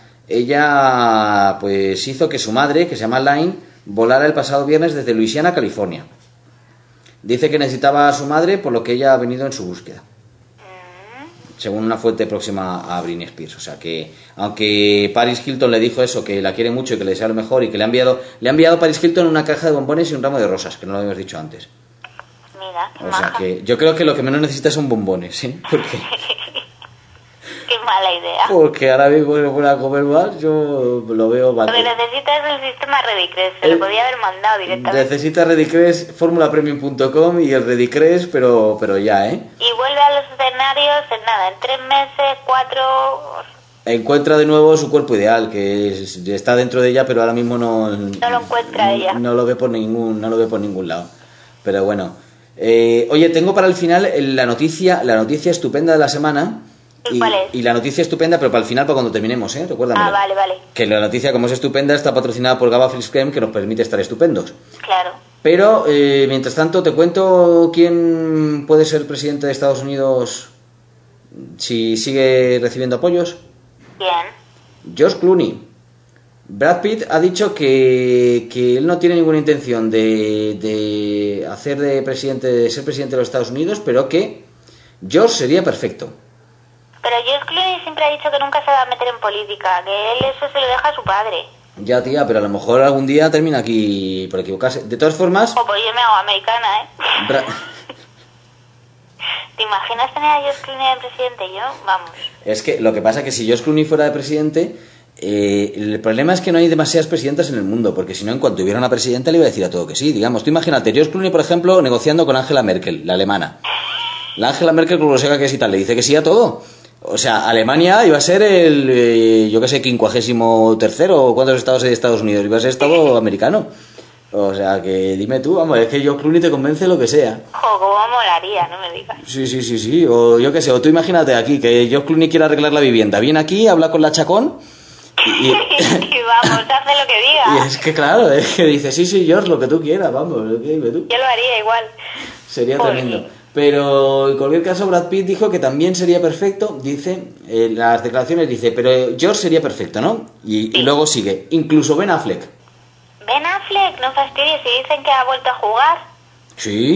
ella pues hizo que su madre, que se llama Line, volara el pasado viernes desde Luisiana a California. Dice que necesitaba a su madre, por lo que ella ha venido en su búsqueda. Mm. Según una fuente próxima a Britney Spears. O sea que, aunque Paris Hilton le dijo eso, que la quiere mucho y que le desea lo mejor, y que le ha enviado, le ha enviado Paris Hilton una caja de bombones y un ramo de rosas, que no lo habíamos dicho antes. Mira, qué o maja. sea que yo creo que lo que menos necesita son bombones, ¿sí? Porque... Qué mala idea. Porque ahora mismo no puedo comer más, yo lo veo mal. Lo que necesita es el sistema Redicres, se lo podía haber mandado directamente. Necesita Redicres, formula premium punto com y el Redicres, pero, pero ya, ¿eh? Y vuelve a los escenarios en nada, en tres meses, cuatro... Encuentra de nuevo su cuerpo ideal, que es, está dentro de ella, pero ahora mismo no... No lo encuentra ella. No lo ve por ningún, no lo ve por ningún lado. Pero bueno. Eh, oye, tengo para el final la noticia, la noticia estupenda de la semana... ¿Y, ¿Cuál es? y la noticia estupenda, pero para el final, para cuando terminemos, ¿eh? Recuérdamelo. Ah, vale, vale. Que la noticia, como es estupenda, está patrocinada por Gaba Flix Creme, que nos permite estar estupendos. Claro. Pero, eh, mientras tanto, te cuento quién puede ser presidente de Estados Unidos si sigue recibiendo apoyos. ¿Quién? George Clooney. Brad Pitt ha dicho que, que él no tiene ninguna intención de, de hacer de presidente, de ser presidente de los Estados Unidos, pero que George sería perfecto. Pero George Clooney siempre ha dicho que nunca se va a meter en política, que él eso se lo deja a su padre. Ya, tía, pero a lo mejor algún día termina aquí por equivocarse. De todas formas... Oh, pues yo me hago americana, ¿eh? Bra... ¿Te imaginas tener a George Clooney de presidente? Yo, vamos. Es que lo que pasa es que si George Clooney fuera de presidente, eh, el problema es que no hay demasiadas presidentas en el mundo, porque si no, en cuanto hubiera una presidenta le iba a decir a todo que sí. Digamos, tú imagínate, George Clooney, por ejemplo, negociando con Angela Merkel, la alemana. La Angela Merkel, como lo seca que sí tal, le dice que sí a todo. O sea, Alemania iba a ser el, eh, yo qué sé, quincuagésimo tercero o cuántos estados hay de Estados Unidos, iba a ser estado americano. O sea, que dime tú, vamos, es que George Clooney te convence lo que sea. Jo, cómo molaría, no me digas. Sí, sí, sí, sí, o yo qué sé, o tú imagínate aquí, que George Clooney quiere arreglar la vivienda, viene aquí, habla con la Chacón y... y, y vamos, hace lo que diga. Y es que claro, es que dice, sí, sí, George, lo que tú quieras, vamos, lo que dime tú. Yo lo haría igual. Sería Joder. Tremendo. Pero en cualquier caso Brad Pitt dijo que también sería perfecto, dice, eh, las declaraciones dice, pero George sería perfecto, ¿no? Y, sí. y luego sigue, incluso Ben Affleck. Ben Affleck, no fastidies, si dicen que ha vuelto a jugar. Sí.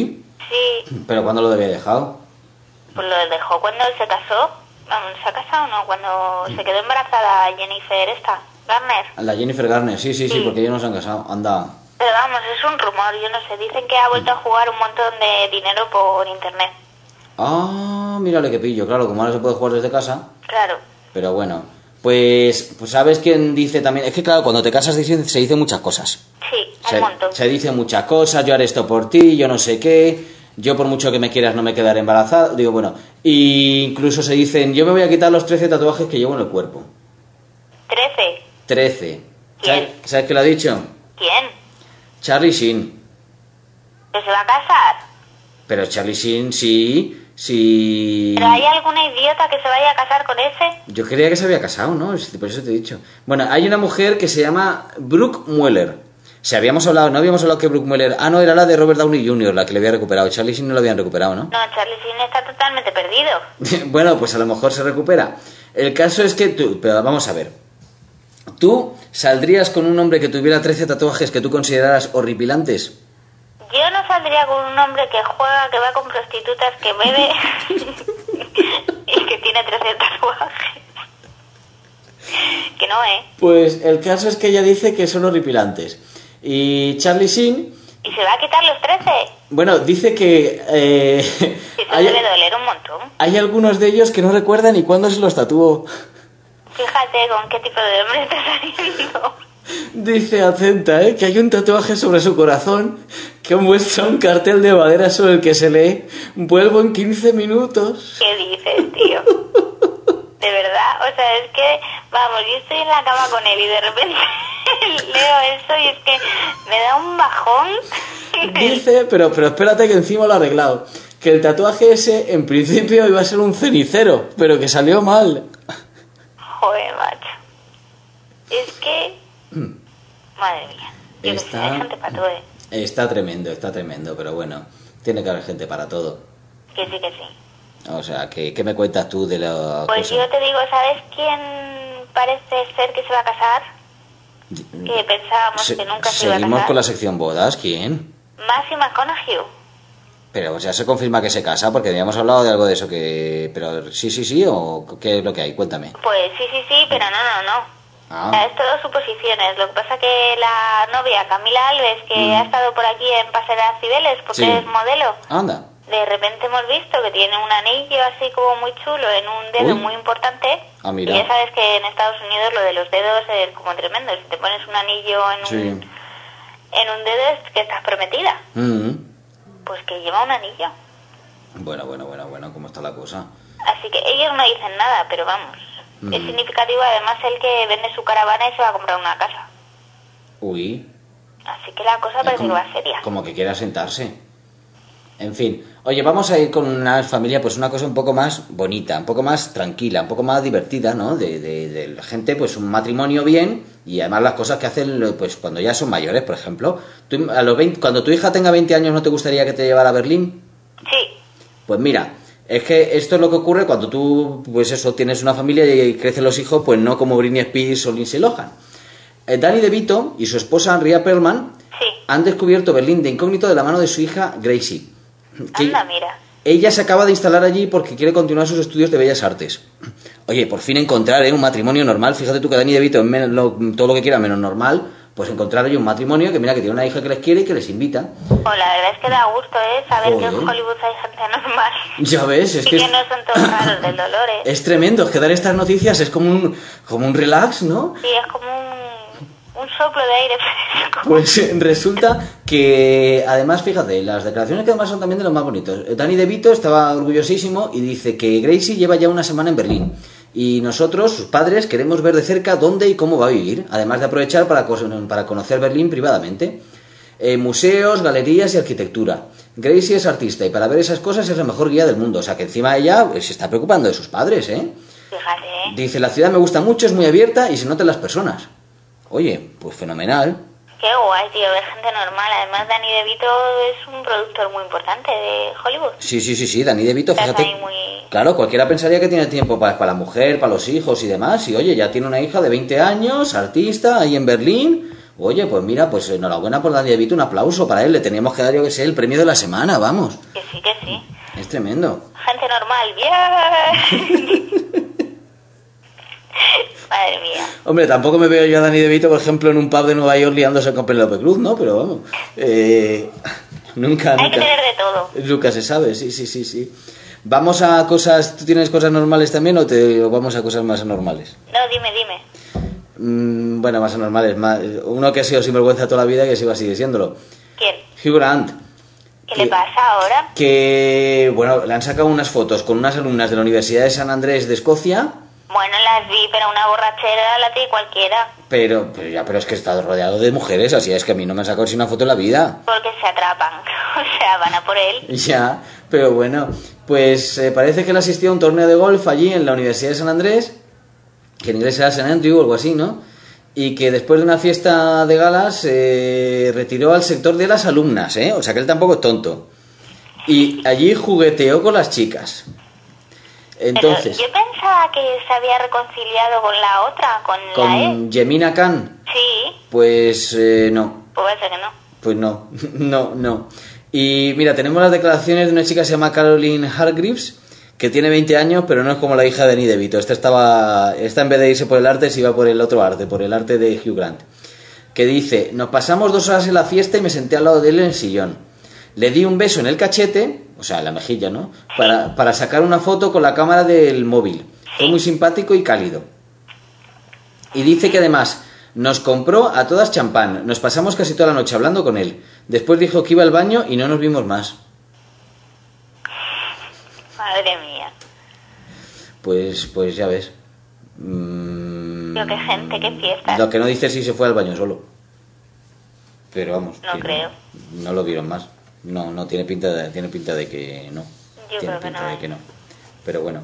Sí. ¿Pero cuándo lo había dejado? Pues lo dejó cuando él se casó. Vamos, ¿se ha casado o no? Cuando se quedó embarazada Jennifer esta, Garner. La Jennifer Garner, sí, sí, sí, sí, porque ellos no se han casado. Anda. Pero vamos, es un rumor, yo no sé. Dicen que ha vuelto a jugar un montón de dinero por internet. Ah, mírale que pillo, claro, como ahora se puede jugar desde casa. Claro. Pero bueno, pues, pues ¿sabes quién dice también? Es que claro, cuando te casas se dicen muchas cosas. Sí, un Se, montón. se dicen muchas cosas, yo haré esto por ti, yo no sé qué... Yo por mucho que me quieras no me quedaré embarazada. Digo, bueno, y incluso se dicen, yo me voy a quitar los trece tatuajes que llevo en el cuerpo. ¿Trece? Trece. ¿Quién? ¿Sabes, ¿Sabes qué lo ha dicho? ¿Quién? Charlie Sheen. ¿Que se va a casar? Pero Charlie Sheen, sí, sí... ¿Pero hay alguna idiota que se vaya a casar con ese? Yo creía que se había casado, ¿no? Por eso te he dicho. Bueno, hay una mujer que se llama Brooke Mueller. Si habíamos hablado, no habíamos hablado que Brooke Mueller... Ah, no, era la de Robert Downey junior, la que le había recuperado. Charlie Sheen no lo habían recuperado, ¿no? No, Charlie Sheen está totalmente perdido. Bueno, pues a lo mejor se recupera. El caso es que tú... Pero vamos a ver. ¿Tú saldrías con un hombre que tuviera trece tatuajes que tú consideraras horripilantes? Yo no saldría con un hombre que juega, que va con prostitutas, que bebe y que tiene trece tatuajes. Que no, ¿eh? Pues el caso es que ella dice que son horripilantes. Y Charlie Sheen... ¿Y se va a quitar los trece? Bueno, dice que... Eh, Eso hay, debe doler un montón. hay algunos de ellos que no recuerdan ni cuándo se los tatuó. Fíjate con qué tipo de hombre estás saliendo. Dice atenta, ¿eh? Que hay un tatuaje sobre su corazón que muestra un cartel de madera sobre el que se lee vuelvo en quince minutos. ¿Qué dices, tío? De verdad, o sea, es que, vamos, yo estoy en la cama con él y de repente leo eso y es que me da un bajón. Dice, pero, pero espérate que encima lo ha arreglado, que el tatuaje ese en principio iba a ser un cenicero, pero que salió mal. Joder, macho. Es que... Madre mía. Yo que sé, hay gente para todo, ¿eh? Está tremendo, está tremendo, pero bueno, tiene que haber gente para todo. Que sí, que sí. O sea, ¿qué, qué me cuentas tú de la Pues cosa? yo te digo, ¿sabes quién parece ser que se va a casar? Que pensábamos Se- que nunca se iba a Seguimos casar. con la sección bodas, ¿quién? Matthew McConaughey. Pero ya se confirma que se casa, porque habíamos hablado de algo de eso que... Pero sí, sí, sí, o ¿qué es lo que hay? Cuéntame. Pues sí, sí, sí, pero no, no, no. Ah. O sea, es todo suposiciones. Lo que pasa que la novia, Camila Alves, que Mm. ha estado por aquí en Paseo Cibeles porque Sí. es modelo, Anda. de repente hemos visto que tiene un anillo así como muy chulo en un dedo Uy. muy importante. Ah, mira. Y ya sabes que en Estados Unidos lo de los dedos es como tremendo. Si te pones un anillo en Sí. un, en un dedo es que estás prometida. Mm. Pues que lleva un anillo. Bueno, bueno, bueno, bueno, ¿cómo está la cosa? Así que ellos no dicen nada, pero vamos. Mm. Es significativo además el que vende su caravana y se va a comprar una casa. Uy. Así que la cosa Es parece como, que va seria. como que quiera sentarse. En fin. Oye, vamos a ir con una familia, pues una cosa un poco más bonita, un poco más tranquila, un poco más divertida, ¿no? De, de, de la gente, pues un matrimonio bien y además las cosas que hacen, pues cuando ya son mayores, por ejemplo. Tú, a los veinte, cuando tu hija tenga veinte años, ¿no te gustaría que te llevara a Berlín? Sí. Pues mira, es que esto es lo que ocurre cuando tú, pues eso, tienes una familia y crecen los hijos, pues no como Britney Spears o Lindsay Lohan. Eh, Danny DeVito y su esposa Rhea Perlman Sí. han descubierto Berlín de incógnito de la mano de su hija Gracie. Que Anda, mira. ella se acaba de instalar allí porque quiere continuar sus estudios de Bellas Artes. Oye, por fin encontrar ¿eh? un matrimonio normal. Fíjate tú que Danny DeVito es menos, lo- todo lo que quiera menos normal. Pues encontrar allí un matrimonio que mira que tiene una hija que les quiere y que les invita. Pues la verdad es que da gusto, ¿eh? Saber que en Joder. Hollywood hay gente normal. Ya ves, es y que que es, no son todos raros del dolor, ¿eh? es tremendo. Es que dar estas noticias es como un, como un relax, ¿no? Sí, es como un, un soplo de aire fresco. Pues eh, resulta que, además, fíjate, las declaraciones que además son también de los más bonitos. Danny DeVito estaba orgullosísimo y dice que Gracie lleva ya una semana en Berlín. Y nosotros, sus padres, queremos ver de cerca dónde y cómo va a vivir, además de aprovechar para, cos- para conocer Berlín privadamente. Eh, museos, galerías y arquitectura. Gracie es artista y para ver esas cosas es la mejor guía del mundo. O sea que encima ella pues, se está preocupando de sus padres, ¿eh? Fíjate, ¿eh? Dice, la ciudad me gusta mucho, es muy abierta y se nota en las personas. Oye, pues fenomenal. Qué guay, tío, ver gente normal. Además, Danny DeVito es un productor muy importante de Hollywood. Sí, sí, sí, sí, Danny DeVito, Estás fíjate. ahí muy... Claro, cualquiera pensaría que tiene tiempo para, para la mujer, para los hijos y demás. Y oye, ya tiene una hija de veinte años, artista, ahí en Berlín. Oye, pues mira, pues enhorabuena por Danny DeVito, un aplauso para él. Le teníamos que dar, yo que sé, el premio de la semana, vamos. Que sí, que sí. Es tremendo. Gente normal, bien. Madre mía. Hombre, tampoco me veo yo a Danny DeVito, por ejemplo, en un pub de Nueva York liándose con Penélope Cruz, ¿no? Pero vamos, eh, nunca, nunca... Hay que tener de todo. Nunca se sabe, sí, sí, sí, sí. ¿Vamos a cosas... ¿Tú tienes cosas normales también o, te, o vamos a cosas más anormales? No, dime, dime. Mm, bueno, más anormales. Más, uno que ha sido sinvergüenza toda la vida y que siga sigue siéndolo. ¿Quién? Hugh Grant. ¿Qué que, le pasa ahora? Que, bueno, le han sacado unas fotos con unas alumnas de la Universidad de San Andrés de Escocia... Bueno, las vi, pero una borrachera la tiene cualquiera. Pero, pero ya, pero es que está rodeado de mujeres, así es que a mí no me han sacado así una foto en la vida. Porque se atrapan, o sea, van a por él. Ya, pero bueno, pues eh, parece que él asistió a un torneo de golf allí en la Universidad de San Andrés, que en inglés era San Andrew o algo así, ¿no? Y que después de una fiesta de galas se eh, retiró al sector de las alumnas, ¿eh? O sea que él tampoco es tonto. Y allí jugueteó con las chicas. Entonces, pero yo pensaba que se había reconciliado con la otra, con, con la E. Gemina Khan. Sí. Pues eh, no. Pues parece que no. Pues no, no, no. Y mira, tenemos las declaraciones de una chica que se llama Caroline Hargreaves, que tiene veinte años, pero no es como la hija de Danny DeVito. Esta estaba, esta en vez de irse por el arte, se iba por el otro arte, por el arte de Hugh Grant. Que dice, nos pasamos dos horas en la fiesta y me senté al lado de él en el sillón. Le di un beso en el cachete, o sea, en la mejilla, ¿no? Para, para sacar una foto con la cámara del móvil. Fue muy simpático y cálido. Y dice que además nos compró a todas champán. Nos pasamos casi toda la noche hablando con él. Después dijo que iba al baño y no nos vimos más. Madre mía. Pues, pues ya ves. Mm, Yo qué gente, qué fiesta. Lo que no dice es si se fue al baño solo. Pero vamos. No creo. No, no lo vieron más. No, no, tiene pinta de, tiene pinta de que no. Yo tiene creo que pinta no. de que no. Pero bueno.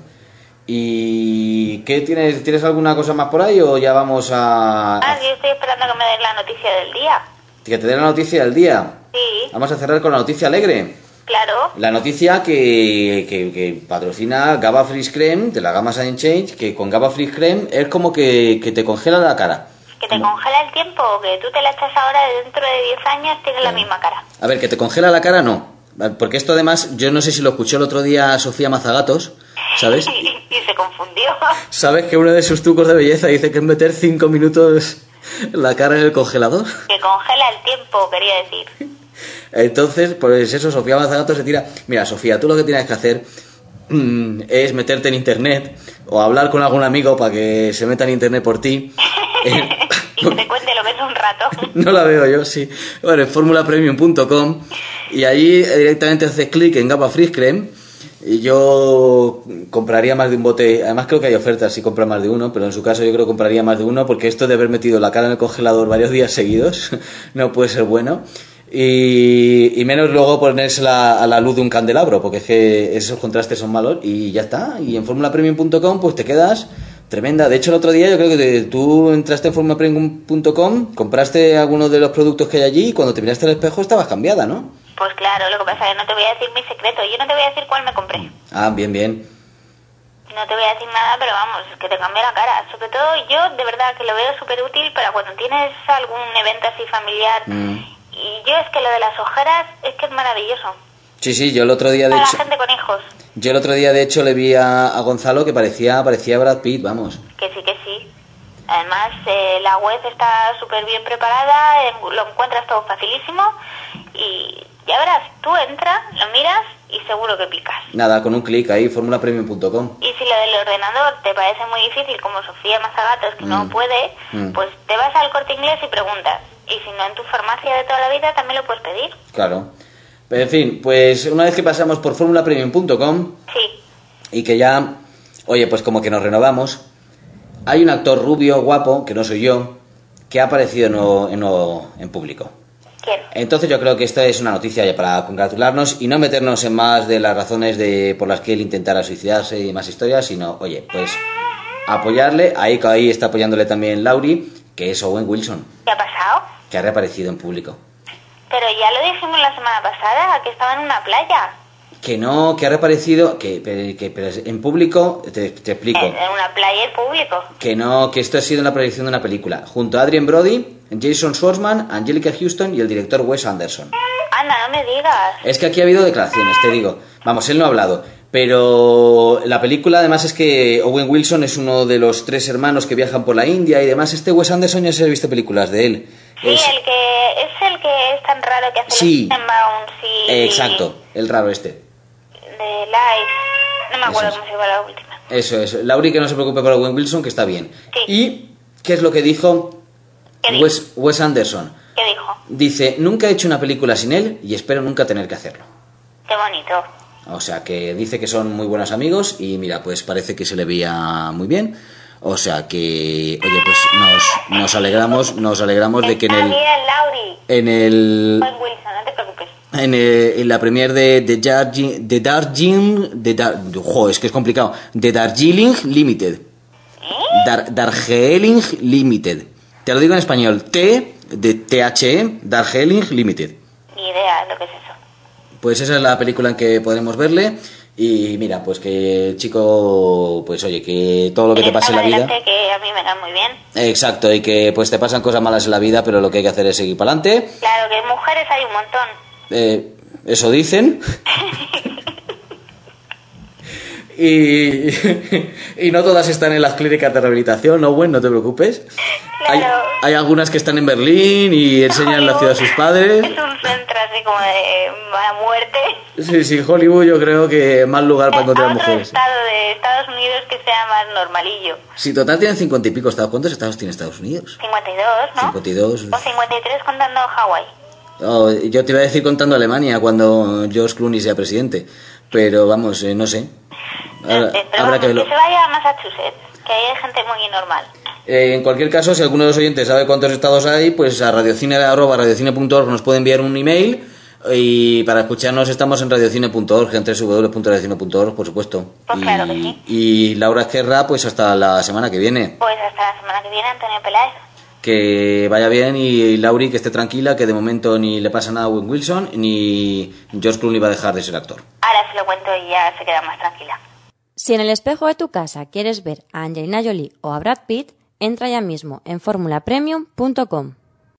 ¿Y qué tienes? ¿Tienes alguna cosa más por ahí o ya vamos a...? Ah, yo estoy esperando que me den la noticia del día. Que te den la noticia del día. Sí. Vamos a cerrar con la noticia alegre. Claro. La noticia que, que, que patrocina Gaba Freeze Creme, de la gama Science Change, que con Gaba Freeze Creme es como que, que te congela la cara. Que te como... congela el tiempo, que tú te la echas ahora y dentro de diez años tienes la misma cara. A ver, que te congela la cara no. Porque esto además, yo no sé si lo escuchó el otro día Sofía Mazagatos, ¿sabes? Y se confundió. ¿Sabes que uno de sus trucos de belleza dice que es meter cinco minutos la cara en el congelador? Que congela el tiempo, quería decir. Entonces, pues eso, Sofía Mazagatos se tira... Mira, Sofía, tú lo que tienes que hacer mmm, es meterte en internet o hablar con algún amigo para que se meta en internet por ti. Y que te cuente lo que es un rato. No la veo yo, sí. Bueno, en formula premium punto com y allí directamente haces clic en Gaba Freeze Creme y yo compraría más de un bote. Además creo que hay ofertas si compras más de uno, pero en su caso yo creo que compraría más de uno porque esto de haber metido la cara en el congelador varios días seguidos no puede ser bueno. Y, y menos luego ponérsela a la luz de un candelabro, porque es que esos contrastes son malos y ya está. Y en formula premium punto com pues te quedas tremenda. De hecho, el otro día yo creo que te, tú entraste en formula premium punto com, compraste algunos de los productos que hay allí y cuando te miraste al espejo estabas cambiada, ¿no? Pues claro, lo que pasa es que no te voy a decir mi secreto. Yo no te voy a decir cuál me compré. Ah, bien, bien. No te voy a decir nada, pero vamos, es que te cambia la cara. Sobre todo yo, de verdad, que lo veo súper útil para cuando tienes algún evento así familiar. Mm. Y yo es que lo de las ojeras es que es maravilloso. Sí, sí, yo el otro día de para hecho... la gente con hijos. Yo el otro día de hecho le vi a, a Gonzalo que parecía parecía Brad Pitt, vamos. Que sí, que sí. Además, eh, la web está súper bien preparada, eh, lo encuentras todo facilísimo y ya verás, tú entras, lo miras y seguro que picas. Nada, con un clic ahí, formula premium punto com. Y si lo del ordenador te parece muy difícil, como Sofía Mazagatos, que mm. no puede, mm. pues te vas al Corte Inglés y preguntas. Y si no, en tu farmacia de toda la vida también lo puedes pedir. Claro. Pero en fin, pues una vez que pasamos por formula premium punto com sí. y que ya, oye, pues como que nos renovamos, hay un actor rubio, guapo, que no soy yo, que ha aparecido en, en, en público. ¿Quién? Entonces yo creo que esta es una noticia ya para congratularnos y no meternos en más de las razones de por las que él intentara suicidarse y más historias, sino, oye, pues apoyarle. Ahí, ahí está apoyándole también Laurie, que es Owen Wilson. ¿Qué ha pasado? Que ha reaparecido en público. Pero ya lo dijimos la semana pasada, que estaba en una playa. Que no, que ha reaparecido, que, que, que en público, te, te explico. En una playa en público. Que no, que esto ha sido en la proyección de una película, junto a Adrien Brody, Jason Schwartzman, Angelica Houston y el director Wes Anderson. Anda, no me digas. Es que aquí ha habido declaraciones, te digo. Vamos, él no ha hablado. Pero la película, además, es que Owen Wilson es uno de los tres hermanos que viajan por la India y demás. Este Wes Anderson ya se ha visto películas de él. Sí, es... el que es el que es tan raro que hace sí. los Tenenbaums y... Exacto, el raro este. De Life. No me acuerdo Eso cómo se llama la última. Eso es. Lauri, que no se preocupe por Owen Wilson, que está bien. Sí. ¿Y qué es lo que dijo ¿Qué Wes, dijo? Wes Anderson? ¿Qué dijo? Dice, nunca he hecho una película sin él y espero nunca tener que hacerlo. Qué bonito. O sea, que dice que son muy buenos amigos y mira, pues parece que se le veía muy bien. O sea que, oye, pues nos, nos alegramos, nos alegramos de que en Está el... bien, Lauri. En el... Owen Wilson, no te preocupes. En, el, en la premier de, de, Darjeeling, de Darjeeling, de Dar, jo, es que es complicado, de Darjeeling Limited. Dar, Darjeeling Limited. Te lo digo en español, T de T H E, Darjeeling Limited. Ni idea lo que es eso. Pues esa es la película en que podremos verle. Y mira, pues que el chico, pues oye, que todo lo que te pase en la vida... Que a mí me da muy bien. Exacto, y que pues te pasan cosas malas en la vida, pero lo que hay que hacer es seguir para adelante. Claro, que mujeres hay un montón. Eh, eso dicen. y, y no todas están en las clínicas de rehabilitación, no, bueno, no te preocupes. Claro. Hay, hay algunas que están en Berlín y enseñan Hollywood la ciudad a sus padres. Es un centro así como de mala muerte. Sí, sí, Hollywood yo creo que es mal lugar para encontrar A otro mujeres. estado de Estados Unidos que sea más normalillo. Sí, total tienen cincuenta y pico estados. ¿Cuántos estados tiene Estados Unidos? cincuenta y dos, ¿no? cincuenta y dos. O cincuenta y tres contando Hawái. Oh, yo te iba a decir contando Alemania cuando George Clooney sea presidente. Pero vamos, eh, no sé. Habrá, Pero habrá vamos, que verlo. que se vaya a Massachusetts, que ahí hay gente muy normal. Eh, en cualquier caso, si alguno de los oyentes sabe cuántos estados hay, pues a radiocine arroba radiocine punto org nos puede enviar un email. Y para escucharnos estamos en radiocine punto org, en doble u doble u doble u punto radiocine punto org, por supuesto. Pues y, claro que sí. Y Laura Esquerra, pues hasta la semana que viene. Pues hasta la semana que viene, Antonio Peláez. Que vaya bien y Lauri que esté tranquila, que de momento ni le pasa nada a Owen Wilson, ni George Clooney va a dejar de ser actor. Ahora se lo cuento y ya se queda más tranquila. Si en el espejo de tu casa quieres ver a Angelina Jolie o a Brad Pitt, entra ya mismo en formula premium punto com.